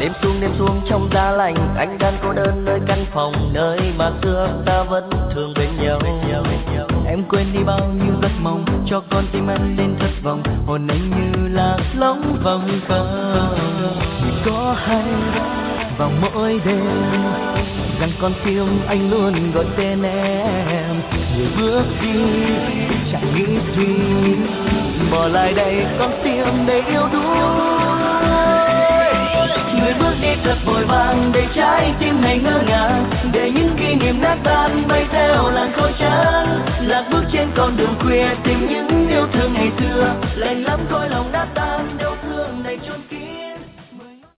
đêm xuống trong giá lạnh, anh đang cô đơn nơi căn phòng nơi mà xưa ta vẫn thường bên nhau. Em quên đi bao nhiêu giấc mộng, cho con tim anh lên thất vọng, hồn anh như là lóng vòng khờ. Người có hay vào mỗi đêm rằng con tim anh luôn gọi tên em. Người bước đi chẳng nghĩ gì, bỏ lại đây con tim để yêu đuối. Người bước đi thật vội vàng để trái tim này ngỡ ngàng, để những kỷ niệm nát tan bay theo làn khói trắng, lạc bước trên con đường khuya.